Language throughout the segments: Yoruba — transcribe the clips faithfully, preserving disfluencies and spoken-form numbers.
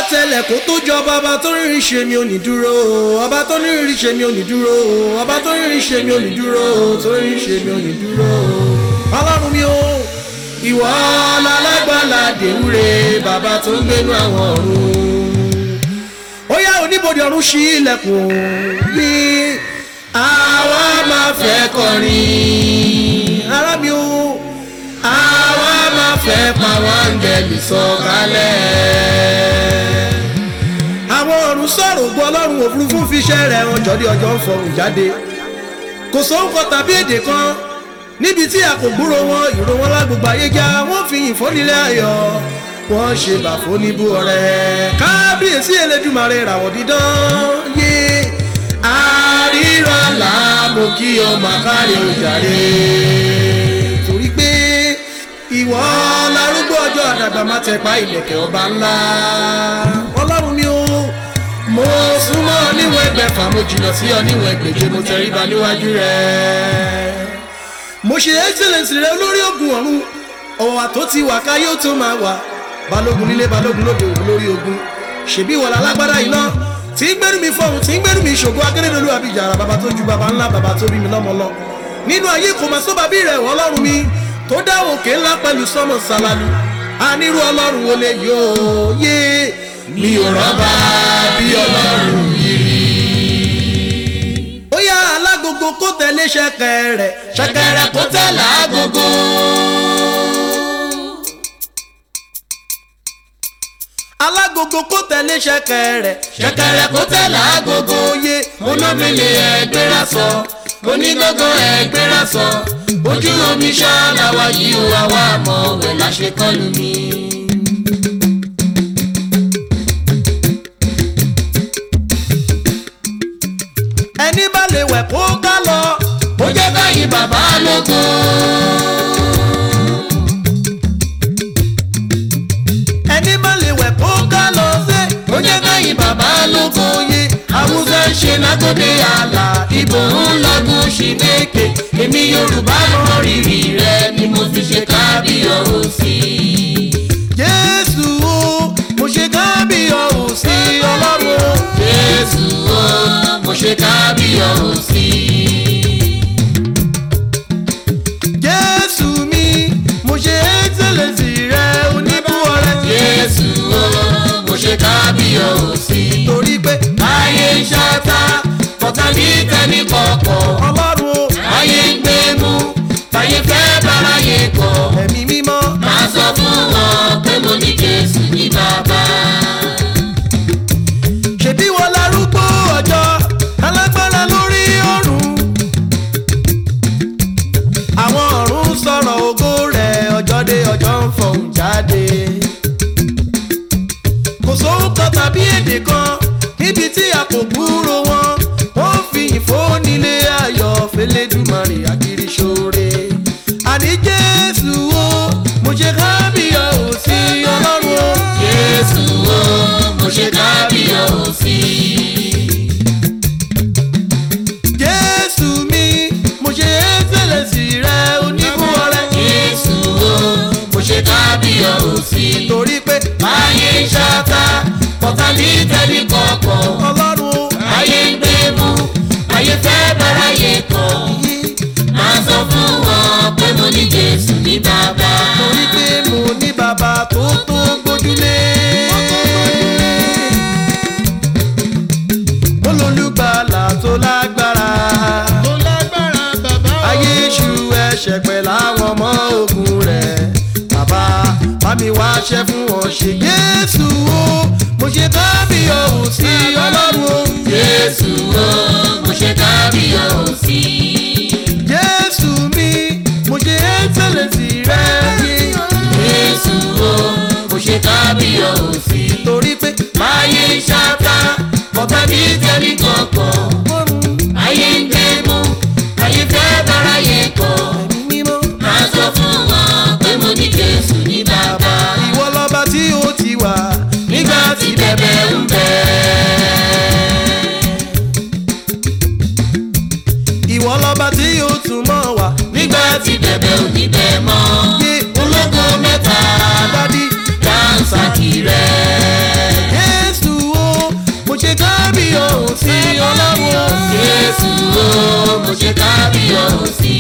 tẹlẹ̀ kó tó jọba, ọba tó rírí ṣe mi ò ní dúró, ọba tó rírí ṣe mi ò ní dúró, ọba tó rírí ṣe mi ò ní dúró, tó rírí ṣe mi ò ní dúró. Ọlọ́run mi o, ìwọ lálágbàlà dèwúre, bàbá tó ń gbénú àwọn ọ̀run. Ó yá oníbodè ọ̀run ṣí ilẹ̀kùn bí àwa máa fẹ́ kọrin. Ará mi o, àwa máa fẹ́ pa àwọn áńgẹ́lì sọ̀kalẹ̀. Àwọn ọ̀run sọ̀rọ̀ ògo Ọlọ́run, òfurufú fi iṣẹ́ rẹ̀ hàn, jọ́dí ọjọ́ ń fọhùn jáde. Kò sóhùnkọ tàbí èdè kan níbi tí a kò gbúrò wọn, ìró wọn lágbègbè ayé já, wọ́n fi yìn fónílé ayọ̀, wọ́n ṣe bàfó níbú ọrẹ. Kábíyèsí Elédùmarè ràwọ̀ dídán yé àríra là mo kí ọmọ àkárí òjàre. Torí pé ìwọ lárúgbó ọjọ́ àdàgbà má tẹpa ìlẹ̀kẹ̀ ọba ńlá. Ọlọ́run mi o, mo súnmọ́ níwọ̀n ẹgbẹ̀fà, mo jìnnà sí ọ níwọ̀n ẹgbẹ̀je, mo tẹríba níwájú rẹ. Mo ṣe excellence rẹ olórí ogun ọ̀run, ọ̀wà tó ti wà káyé ó tó máa wà, balógun nílé balógun lóde òun lórí ogun. Ṣèbí wọ̀lá lágbára iná tí ń gbẹ́rù mi fọ́hùn, tí ń gbẹ́rù mi ṣògo, Akérèdọ́lù àbíjàrà, bàbá tó ju bàbá ńlá, bàbá tó bí mi lọ́mọ lọ. Nínú ayé kò máa sọ bàbí rẹ̀ Ọlọ́run mi tó dá òkè ńlá pẹ̀lú sọ́mọ̀ sàlálù. Ànírú Ọlọ́run wo lè yóò yé mi ò rọ́bà bí Ọlọ́run yìí. Ó yá alágogo kó tẹ̀lé ṣẹ̀kẹ̀rẹ̀, ṣẹ̀kẹ̀rẹ̀ kó tẹ̀lé agogo. Alágogo kó tẹ̀lé ṣẹ̀kẹ̀rẹ̀, ṣẹ̀kẹ̀rẹ̀ kó tẹ̀lé agogo yé. Olómìnira ẹgbẹ́ra sọ, onígbọ́gbọ́n ẹgbẹ́ra sọ, ojú omi ṣáláwá yìí ó wá wá mọ̀ wẹ̀ láṣẹ kọlù mi. Ẹni bá lè wẹ̀ kó ká lọ, ó jẹ́ báyìí bàbá lógo. Ẹni bá lè wẹ̀ kó ká lọ sí, ó jẹ́ báyìí bàbá lógo yé. Haúsá ń ṣe lágòdè àlà, Ìgbò ń lọ́gùn ṣìlẹ̀kẹ̀, èmi Yorùbá mọ rírì rẹ ni mo fi ṣe kábíyọ̀sí. Jésù o, mo ṣe kábíyọ̀sí Ọlọ́run o. Jésù o, mo ṣe kábíyọ̀sí. Jésù mi, mo ṣe excellence rẹ oníbú ọrẹ. Jésù o, mo ṣe kábíyọ̀sí. Torí pé ayé ń ṣáta, kọ̀ọ̀kan ní tẹ́ni kọ̀ọ̀kan. Ọlọ́run o, ayé ń gbé mú, táyé fẹ́ báráyé kọ̀. Ẹ̀mí mímọ́ máa sọ fún wọn pé mo ní Jésù ní bàbá. Ṣèbí wọn lárúgbó ọjọ́, alágbára lórí ọ̀run. Àwọn ọ̀run sọ̀rọ̀ ògo rẹ̀, ọjọ́ dé ọjọ́ ń fọhùn jáde. Kò sóhùnkọ tàbí èdè kan níbi tí a kò gbúrò wọn, wọ́n fi ìfónílé ayọ̀ f'Elédùmarè àkìrí ṣoore. Àní Jésù o, mo ṣe kábíyọ̀sí Ọlọ́run o. Jésù o, mo ṣe kábíyọ̀sí. Jésù mi, mo ṣe excellence rẹ oníbú ọrẹ. Jésù o, mo ṣe kábíyọ̀sí. Torí pé ayé ń ṣáta, kọ̀ọ̀kan ní tẹ́ni kọ̀ọ̀kan. Ọlọ́run o, ayé ń gbé mú, ayé fẹ́ báráyé kọ̀. Máa sọ fún wọn pé mo ní Jésù ní bàbá. Torí pé mo ní bàbá tó tó gbójúlé. Mo lólùgbàlà tó lágbára. Tó lágbára bàbá o. Ayé iṣu ẹ̀ṣẹ̀ pẹ̀lú àwọn ọmọ ogun rẹ̀. Bàbá bá mi wá ṣẹ́ fún wọn ṣe. Jésù o, mo ṣe kábíyọ̀sí Ọlọ́run o. Jésù o, mo ṣe kábíyọ̀sí. Jésù mi, mo ṣe excellence rẹ. Jésù o, mo ṣe kábíyọ̀sí. Torí pé ayé ń ṣáta, kọ̀ọ̀kan ní tẹ́ni kọ̀ọ̀kan. Ayé ń gbé mú, ayé fẹ́ báráyé kọ̀. Máa sọ fún wọn pé mo ní Jésù ní bàbá. Ìwọ lọ́ba tí ó ti wà nígbà tí bẹ̀bẹ̀ ń bẹ. Ìwọ lọ́ba tí ó tún mọ́ wà nígbà tí bẹ̀bẹ̀ ò ní bẹ̀ mọ́. Ológo mẹ́ta dádì dáńsà kì rẹ̀. ò sí.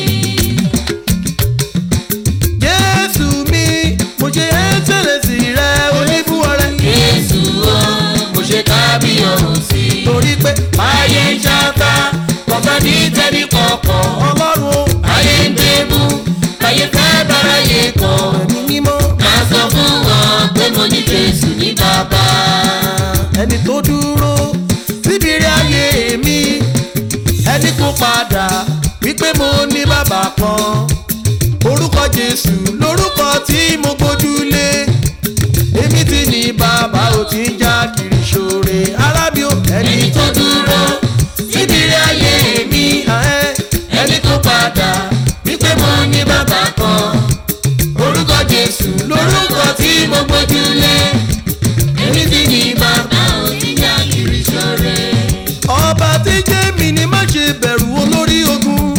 Jésù mi mo ṣe ẹ́sẹ̀lẹ̀sì rẹ oníbúwọ́rẹ́. Jésù o mo ṣe kábíyèsí. torí pé ayé ń ṣáká kọ̀ọ̀kan ní tẹ́lí kọ̀ọ̀kan. Ọlọ́run o ayé ń débú ayé fẹ́ bára yé kan. ẹ̀mí mímọ́ máa sọ fún wọn pé mo ní Jésù ní bàbá. ẹni tó dúró síbi rí ayé mi ẹni kò padà wípé mo ní bàbá kan. Orúkọ Jésù lórúkọ tí mo gbójúlé. Èmi ti ní bàbá ò ti ń já kiri ṣoore. Arábí o ẹni ẹni tó dúró síbi rí ayé mi ẹni tó padà wípé mo ní bàbá kan. Orúkọ Jésù lórúkọ tí mo gbójúlé. Èmi ti ní bàbá ò ti já kiri ṣoore. ọba tí jẹ́ mi ni má ṣe bẹ̀rù olórí ogun.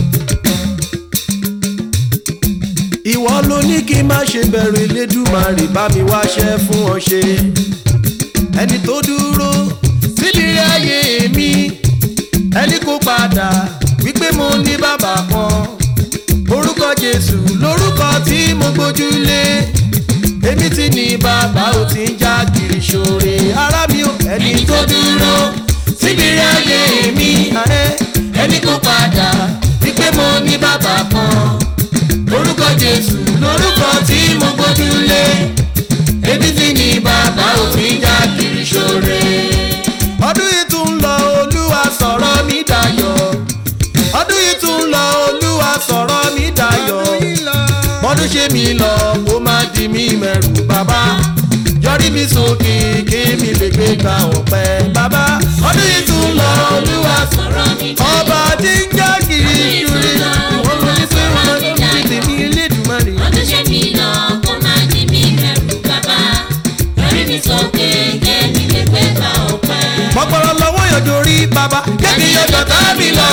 Ìwọ ló ní kí n má ṣe bẹ̀rù Elédùmarè bá mi wáṣẹ́ fún ọ ṣe. Ẹni tó dúró síbi ayé mi ẹni kò padà wípé mo ní bàbá kan. Orúkọ Jésù lórúkọ tí mo gbójúlé. Èmi ti ní bàbá ò ti ń já kiri ṣoore. Ará mi ò ẹni Ẹni tó dúró síbi ayé mi ẹni kò padà wípé mo ní bàbá kan. Orúkọ Jésù lórúkọ tí mo gbójúlé. Èmi ti ní bàbá ò ti ń já kiri ṣoore. ọdún yìí tún lọ Olúwa sọ̀rọ̀ mi dayọ̀. ọdún yìí tún lọ Olúwa sọ̀rọ̀ mi dayọ̀. bọ́dún ṣe mi lọ kó má di mí mẹ́rù bàbá. yọrí mi sókè kí mi lè gbé gba ọ̀pẹ bàbá. ọdún yìí tún lọ Olúwa Sọ̀rọ̀ mi dayọ̀. ọba tí ń já kiri ṣoore. wọ́n lọ ní pé wọ́n ti tètè ní Elédùmarè. Ọdún ṣe mi lọ kó má di mí mẹ́rù bàbá. Yọrí mi sókè kémi lè gbé gba ọ̀pẹ. Mọ̀pọ̀lọ́ lọ́wọ́ yọjọ́ rí bàbá kébì yọjọ́ tábì lọ.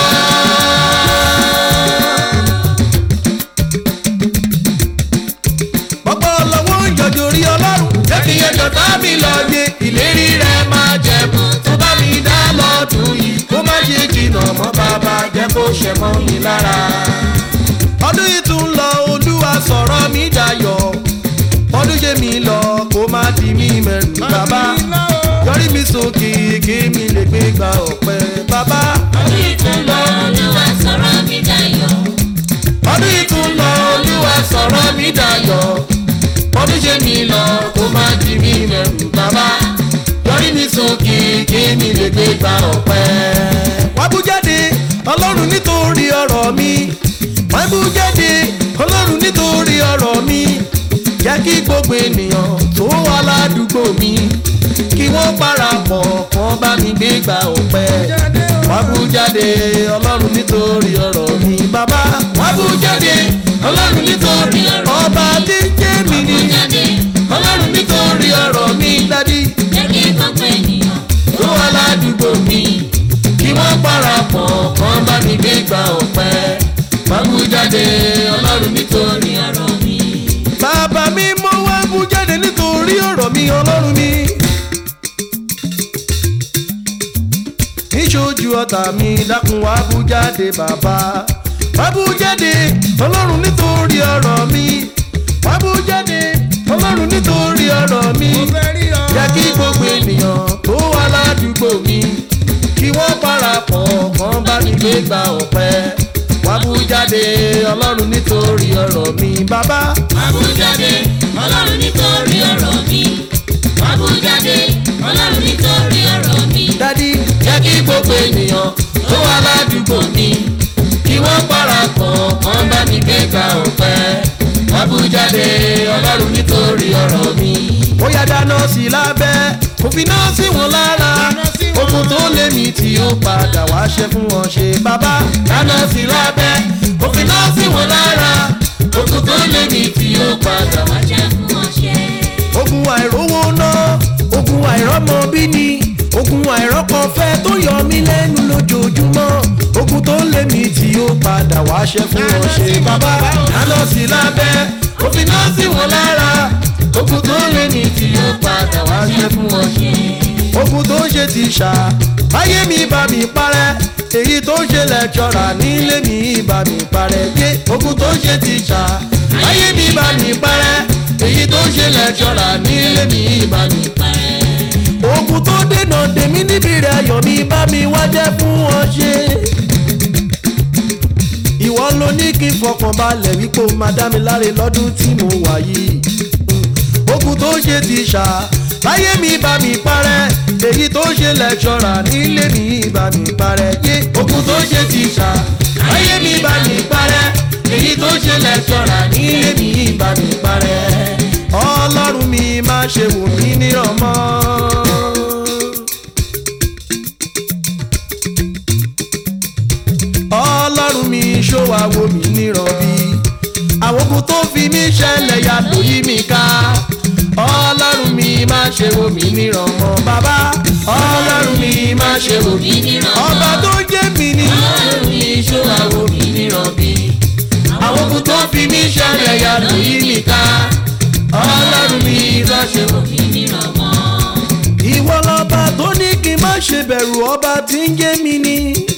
Mọ̀pọ̀lọ́ lọ́wọ́ yọjọ́ rí Ọlọ́run kébì yọjọ́ tábì lọ. Yé ìlérí rẹ̀ máa jẹ̀bù tó bá mi dá lọ́dún yìí. Kó má ṣe jìnnà mọ́ bàbá jẹ́ kó ṣẹ mọ́ mi lára. Ọdún yìí tún lọ Olúwa sọ̀rọ̀ mi dayọ̀. Ọdún ṣe mi lọ kó má di mí mẹ́rù bàbá. Yọrí mi sókè kí mi lè gbé gba ọ̀pẹ bàbá. Ọdún yìí tún lọ Olúwa sọ̀rọ̀ mi dayọ̀. Ọdún yìí tún lọ Olúwa sọ̀rọ̀ mi dayọ̀. Ọdún ṣe mi lọ kó má di mí mẹ́rù bàbá. Yọrí mi sókè kí mi lè gbé gba ọ̀pẹ. Wá bú jáde Ọlọ́run nítorí ọ̀rọ̀ mi. Wá bú jáde Ọlọ́run nítorí ọ̀rọ̀ mi. Jẹ́ kí gbogbo ènìyàn tó wà ládùúgbò mi kí wọ́n parapọ̀ kán bá mi gbé gba ọ̀pẹ. Wá bú jáde Ọlọ́run nítorí ọ̀rọ̀ mi bàbá. Wá bú jáde Ọlọ́run nítorí ọ̀rọ̀ mi. Ọba tí ń jẹ́ mi ni Ọlọ́run nítorí ọ̀rọ̀ mi dádì. Jẹ́ kí gbogbo ènìyàn Tó wà ládùúgbò mi kí wọ́n parapọ̀ kán bá mi gbé gba ọ̀pẹ. Wá bú jáde Ọlọ́run nítorí ọ̀rọ̀ mi. Bàbá mi mo wá bú jáde nítorí ọ̀rọ̀ mi Ọlọ́run mi. Níṣojú ọ̀tá mi dákun wá bú jáde bàbá. Wá bú jáde Ọlọ́run nítorí ọ̀rọ̀ mi. Wá bú jáde Ọlọ́run nítorí ọ̀rọ̀ mi. Jẹ́ kí gbogbo ènìyàn tó wà ládùúgbò mi kí wọ́n parapọ̀ kán bá mi gbé gba ọ̀pẹ. Wá bú jáde Ọlọ́run nítorí ọ̀rọ̀ mi bàbá. Wá bú jáde Ọlọ́run nítorí ọ̀rọ̀ mi. Wá bú jáde Ọlọ́run nítorí ọ̀rọ̀ mi. Dádì Jẹ́ kí gbogbo ènìyàn tó wà ládùúgbò mi kí wọ́n parapọ̀ kán bá mi gbé gba ọ̀pẹ. Wá bú jáde Ọlọ́run nítorí ọ̀rọ̀ mi. ó yá dáná sí lábẹ́ kò fi náà sí wọn lára. Ogun tó lé mi tí ó padà wá ṣe fún wọn ṣe bàbá. Dáná sí lábẹ́ kò fi náà sí wọn lára. Ogun tó lé mi tí ó padà wá jẹ́ fún wọn ṣe. Ogun àìrówó náà ogun àìrọ́mọ bí ni. Ogun àìrọ́kọ̀fẹ́ tó yọ mí lẹ́nu lójoojúmọ́. Ogun tó lé mi tí ó padà wá ṣe fún wọn ṣe bàbá. Dáná sí lábẹ́ kò fi náà sí wọn lára. Ogun tó lé mi tí ó padà wá jẹ́ fún wọn ṣe. Ogun tó ṣe ti ṣá báyé mi bá mi parẹ́. èyí tó ń ṣe lẹ́kṣọ́rà nílé mi bá mi parẹ́ gbé ogun tó ń ṣe tíṣà láyé mi bá mi parẹ́ èyí tó ń ṣe lẹ́kṣọ́rà nílé mi bá mi parẹ́. ogun tó dènà tèmi níbi rẹ̀ ayọ̀ mi bá mi wá jẹ́ fún wọn ṣe. ìwọ ló ní kí n fọkàn balẹ̀ wípé o máa dá mi láre lọ́dún tí mo wà yìí. ogun tó ń ṣe tíṣà láyé mi bá mi parẹ́ èyí tó ń ṣe lẹ́kṣọ́rà nílé mi bá mi parẹ́ yé. ogun tó ń ṣe tíṣà láyé mi bá mi parẹ́ èyí tó ń ṣe lẹ́kṣọ́rà nílé mi bá mi parẹ́. ọlọ́run mi má ṣe wò mí níran mọ́. ọlọ́run mi ṣó wá wò mí níran bí. àwọn ogun tó fi mí ṣẹlẹ̀ yàtọ̀ yí mi ká. ọlọ́run mi má ṣe wò mí níran mọ́ bàbá. ọlọ́run mi má ṣe wò mí níran mọ́. ọba tó jẹ́ mi ní. ọlọ́run mi ṣó wá wò mí níran bí. àwọn ogun tó fi mí ṣẹlẹ̀ yàtọ̀ yí mi ká. ọlọ́run mi má ṣe wò mí níran mọ́. ìwọ lọba tó ní kí n má ṣe bẹ̀rù ọba tí ń jẹ́ mi ní.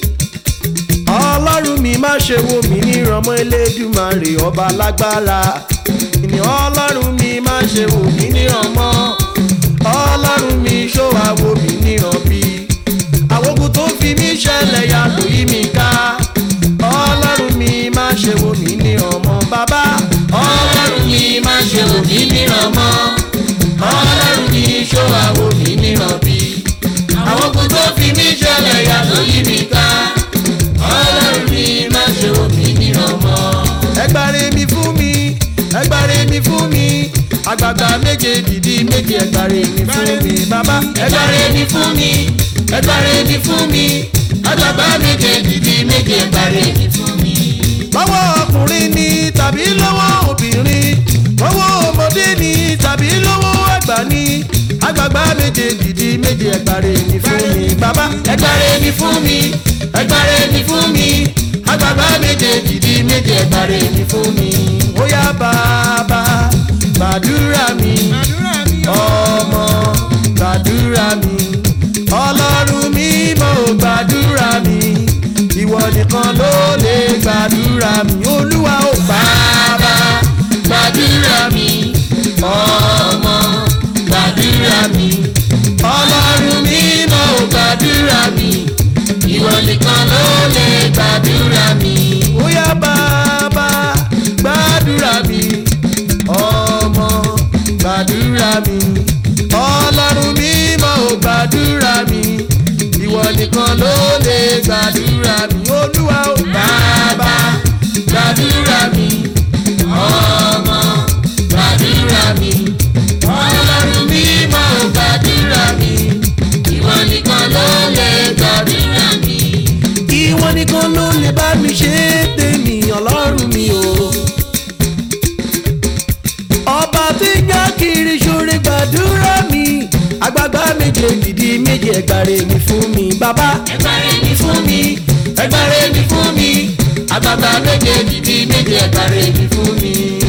ọlọ́run mi má ṣe wò mí níran mọ́ Elédùmarè ọba lágbára. ìní ọlọ́run mi má ṣe wò mí níran mọ́. ọlọ́run mi ṣó wá wò mí níran bí. àwọn ogun tó fi mí ṣẹlẹ̀ yàtọ̀ yí mi ká. ọlọ́run mi má ṣe wò mí níran mọ́ bàbá. ọlọ́run mi má ṣe wò mí níran mọ́. ọlọ́run mi ṣó wá wò mí níran bí. àwọn ogun tó fi mí ṣẹlẹ̀ yàtọ̀ yí mi ká. ọlọ́run mi má ṣe wò mí níran mọ́. ẹgbàre mi fún mi ẹgbàre mi fún mi àgbààgbà méje dìdí méje ẹgbàre mi fún mi bàbá. ẹgbàre mi fún mi ẹgbàre mi fún mi àgbààgbà méje dìdí méje ẹgbàre mi fún mi. lọ́wọ́ ọkùnrin ni tàbí lọ́wọ́ obìnrin lọ́wọ́ ọmọdé ni tàbí lọ́wọ́ àgbà ni àgbààgbà méje dìdí méje ẹgbàre mi fún mi bàbá. ẹgbàre mi fún mi ẹgbàre mi fún mi àgbààgbà méje dìdí méje ẹgbàre mi fún mi. ó yá bàbá gbàdúrà mi ọmọ gbàdúrà mi ọlọ́run mímọ́ gbàdúrà mi ìwọ nìkan ló lè gbàdúrà mi olúwa ó bàbá gbàdúrà mi ọmọ gbàdúrà mi ọlọ́run mímọ́ gbàdúrà mi ìwọ nìkan ló lè gbàdúrà mi. ó yá bàbá gbàdúrà mi ọmọ gbàdúrà mi ọlọ́run mímọ́ gbàdúrà mi ìwọ nìkan ló lè gbàdúrà mi olúwa ó bàbá gbàdúrà mi ọmọ gbàdúrà mi ọlọ́run mímọ́ gbàdúrà mi ìwọ nìkan ló lè gbàdúrà mi. ìwọ nìkan ló lè bá mi ṣe tèmi ọlọ́run mi o. ọba tí ń já kiri ṣoore gbàdúrà mi àgbààgbà méje dìdí méje ẹgbàre mi fún mi bàbá. ẹgbàre mi fún mi ẹgbàre mi fún mi àgbààgbà méje dìdí méje ẹgbàre mi fún mi.